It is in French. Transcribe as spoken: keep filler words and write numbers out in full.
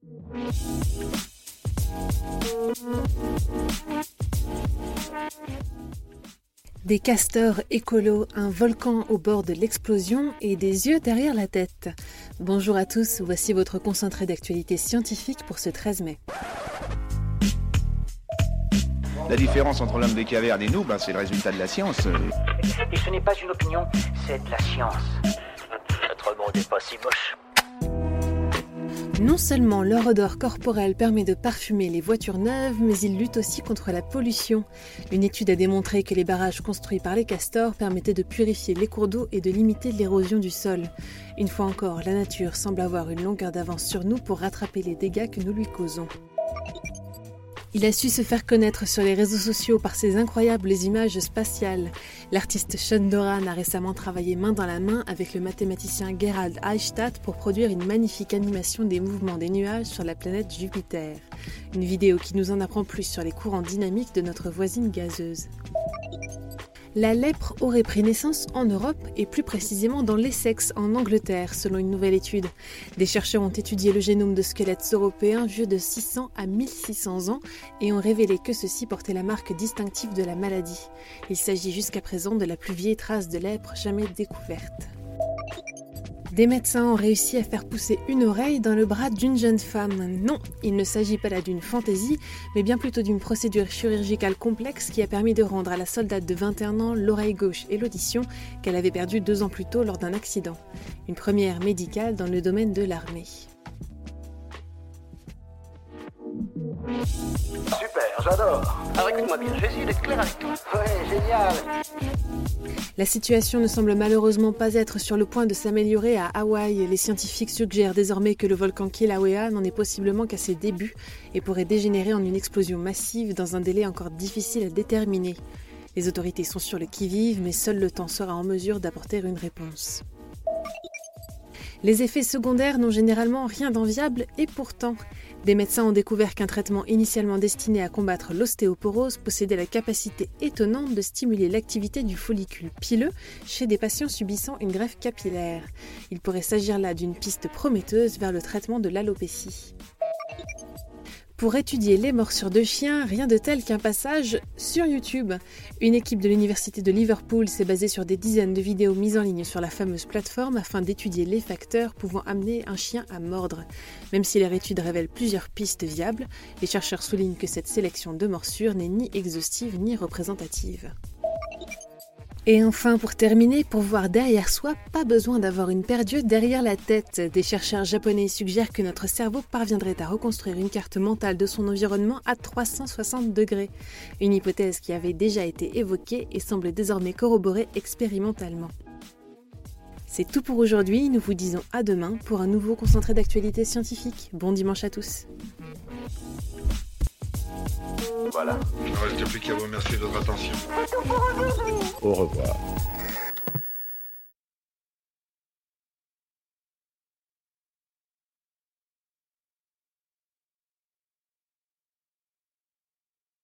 Des castors écolos, un volcan au bord de l'explosion et des yeux derrière la tête. Bonjour à tous, voici votre concentré d'actualité scientifique pour ce treize mai. La différence entre l'homme des cavernes et nous, ben, c'est le résultat de la science. Et ce n'est pas une opinion, c'est de la science. Notre monde n'est pas si moche. Non seulement leur odeur corporelle permet de parfumer les voitures neuves, mais ils luttent aussi contre la pollution. Une étude a démontré que les barrages construits par les castors permettaient de purifier les cours d'eau et de limiter l'érosion du sol. Une fois encore, la nature semble avoir une longueur d'avance sur nous pour rattraper les dégâts que nous lui causons. Il a su se faire connaître sur les réseaux sociaux par ses incroyables images spatiales. L'artiste Sean Doran a récemment travaillé main dans la main avec le mathématicien Gerald Heistadt pour produire une magnifique animation des mouvements des nuages sur la planète Jupiter. Une vidéo qui nous en apprend plus sur les courants dynamiques de notre voisine gazeuse. La lèpre aurait pris naissance en Europe et plus précisément dans l'Essex en Angleterre, selon une nouvelle étude. Des chercheurs ont étudié le génome de squelettes européens vieux de six cents à mille six cents ans et ont révélé que ceux-ci portaient la marque distinctive de la maladie. Il s'agit jusqu'à présent de la plus vieille trace de lèpre jamais découverte. Des médecins ont réussi à faire pousser une oreille dans le bras d'une jeune femme. Non, il ne s'agit pas là d'une fantaisie, mais bien plutôt d'une procédure chirurgicale complexe qui a permis de rendre à la soldate de vingt et un ans l'oreille gauche et l'audition qu'elle avait perdue deux ans plus tôt lors d'un accident. Une première médicale dans le domaine de l'armée. Super, j'adore. Alors écoute-moi bien, je vais essayer d'être clair avec toi. Ouais, génial. La situation ne semble malheureusement pas être sur le point de s'améliorer à Hawaï. Les scientifiques suggèrent désormais que le volcan Kilauea n'en est possiblement qu'à ses débuts et pourrait dégénérer en une explosion massive dans un délai encore difficile à déterminer. Les autorités sont sur le qui-vive, mais seul le temps sera en mesure d'apporter une réponse. Les effets secondaires n'ont généralement rien d'enviable et pourtant, des médecins ont découvert qu'un traitement initialement destiné à combattre l'ostéoporose possédait la capacité étonnante de stimuler l'activité du follicule pileux chez des patients subissant une greffe capillaire. Il pourrait s'agir là d'une piste prometteuse vers le traitement de l'alopécie. Pour étudier les morsures de chiens, rien de tel qu'un passage sur YouTube. Une équipe de l'université de Liverpool s'est basée sur des dizaines de vidéos mises en ligne sur la fameuse plateforme afin d'étudier les facteurs pouvant amener un chien à mordre. Même si leur étude révèle plusieurs pistes viables, les chercheurs soulignent que cette sélection de morsures n'est ni exhaustive ni représentative. Et enfin, pour terminer, pour voir derrière soi, pas besoin d'avoir une paire d'yeux derrière la tête. Des chercheurs japonais suggèrent que notre cerveau parviendrait à reconstruire une carte mentale de son environnement à trois cent soixante degrés. Une hypothèse qui avait déjà été évoquée et semble désormais corroborée expérimentalement. C'est tout pour aujourd'hui, nous vous disons à demain pour un nouveau concentré d'actualité scientifique. Bon dimanche à tous. Voilà. Il ne reste plus qu'à vous remercier de votre attention. Au revoir.